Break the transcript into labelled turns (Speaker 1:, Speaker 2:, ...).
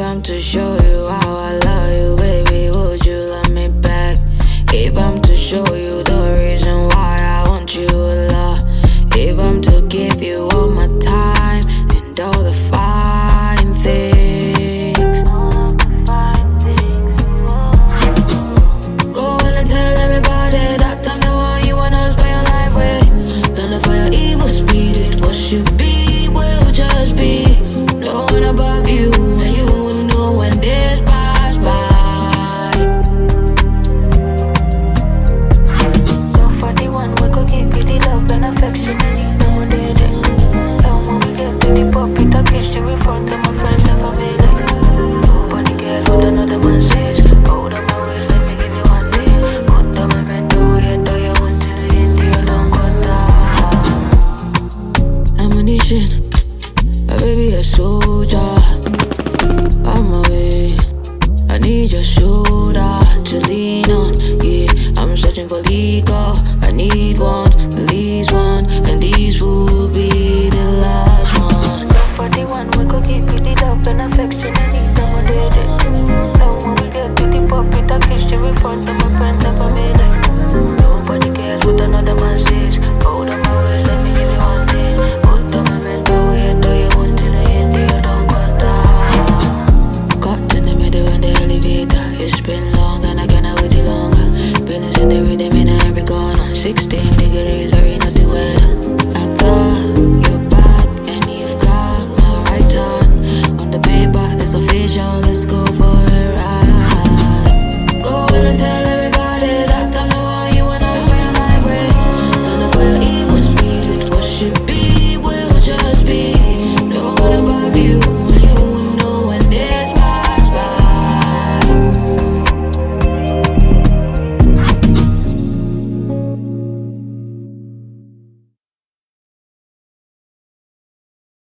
Speaker 1: I'm to show you how I love you, baby, would you love me back? If I'm to show you the reason why I want you a lot, if I'm to give you all my time and all the fine things, go on and tell everybody that I'm the one you wanna spend your life with. Don't look for your evil spirit, what should be will just be. No one above you, and you will know when this pass by.
Speaker 2: You're 41, we could give you the love and affection you need. No one did it. And when we get to the puppy, I kiss you in front of my friends and family. Nobody cares what another man says. Hold on my waist, let me give you one day. Put on my bed, do you want to know into your don't cut down.
Speaker 1: Ammunition, my baby a soldier. On my way, I need your shoulder to lean on. Yeah, I'm searching for legal. I need one, please one, and these will be